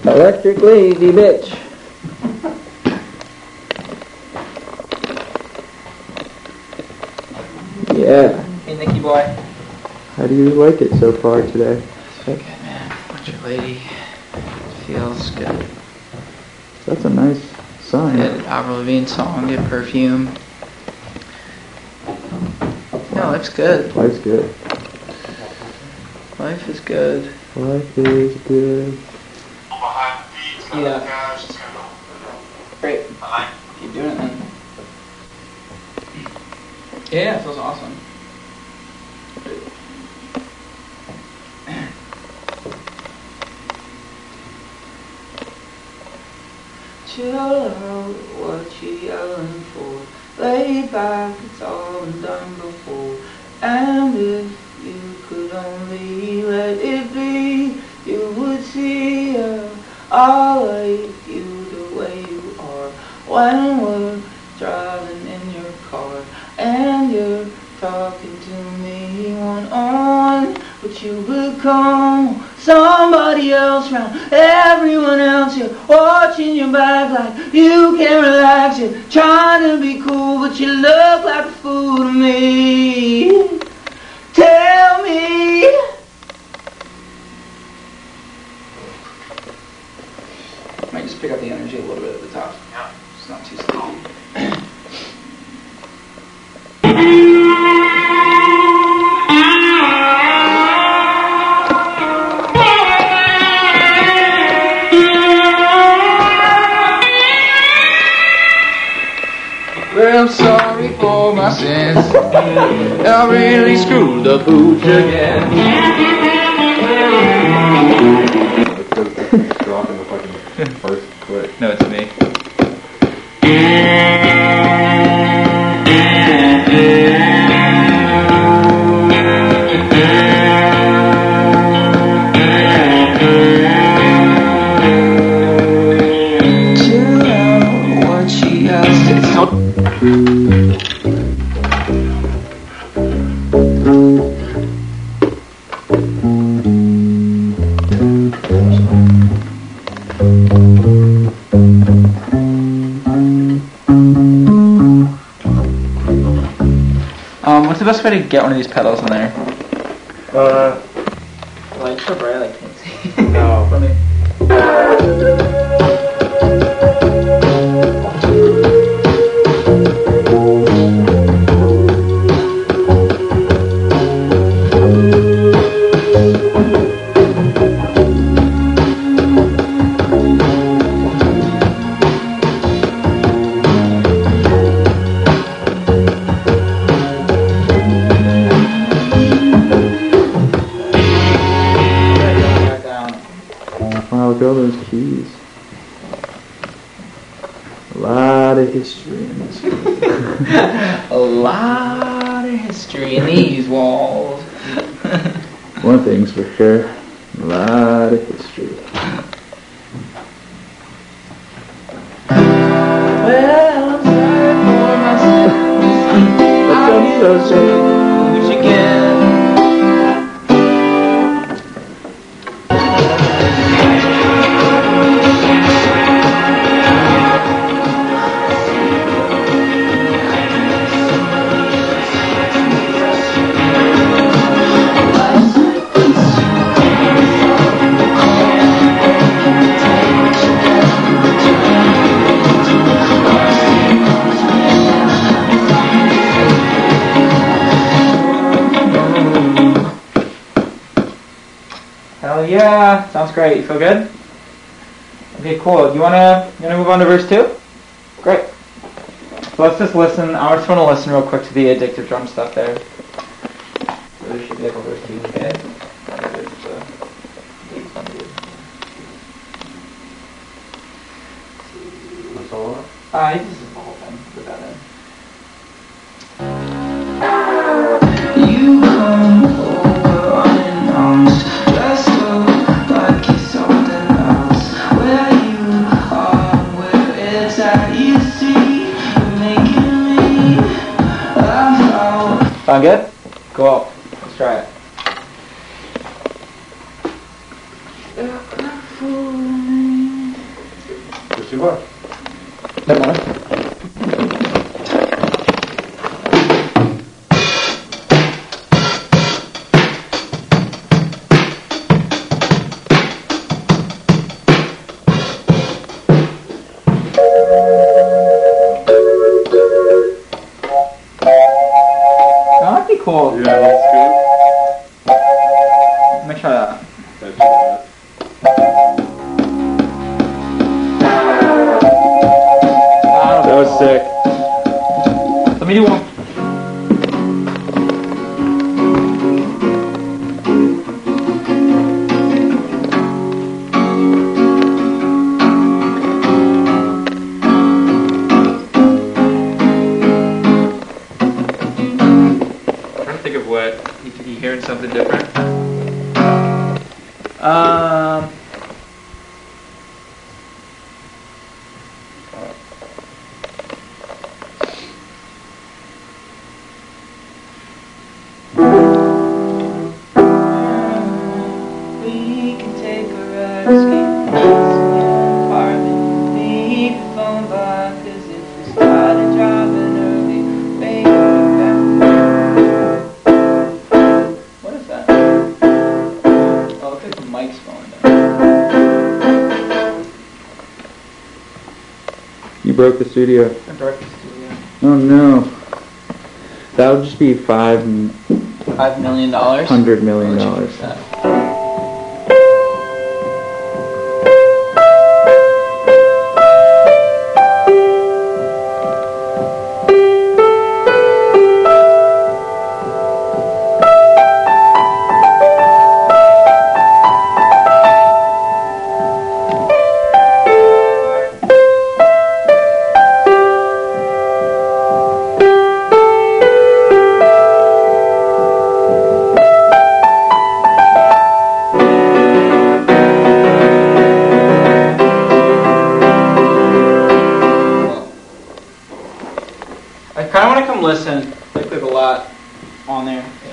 Electric lazy bitch. Yeah. Hey, Nicky boy. How do you like it so far today? It's been good, man. Electric lady. It feels good. That's a nice sign. Good Avril Lavigne song, good perfume. No, life's good. Life's good. Life is good. Life is good. Yeah. Great. Keep doing it then. Yeah, it feels awesome. Chill out, what you yelling for? Lay back, it's all been done before. And if you could only let it be, you would see I'll like you the way you are. When we're driving in your car and you're talking to me one-on-one, but you become somebody else round everyone else. You're watching your back like you can't relax. You're trying to be cool, but you look like a fool to me. Tell me. Might just pick up the energy a little bit at the top. Yeah. It's not too sleepy. Well, I'm sorry for my sins. I really screwed the pooch again. Dropping the fucking first click. No, it's me. What's the best way to get one of these pedals in there? Like so bright I can't see. No. Let me. Wow, look at all those keys. A lot of history in this one. A lot of history in these walls. One thing's for sure, a lot of history. Well, I'm sorry for my sins. That sounds so sad. Which again. Hell yeah, sounds great. You feel good? Okay, cool. You wanna move on to verse 2? Great. So let's just listen. I just want to listen real quick to the addictive drum stuff there. So there should be like a verse 2, okay? That's all up? You can just the whole thing. Put that in. You come over unannounced. Let's go like it's something else. Where you are, where it's at. You see, you're making me laugh out. Sound good? Cool. Let's try it. You're not fooling me. what? That one. That might be cool. Yeah, that's good. Let me try that. That's good. That was sick. Let me do one. I'm trying to think of what. You hearing something different? We can take a ride, escape the apartment, leave the phone by, 'cause if we started driving early, wake up back. What is that? Oh, it looks like the mic's falling down. You broke the studio. I broke the studio. Oh no. That would just be $5 million? $500 million. I kind of want to come listen. Like, there's a lot on there.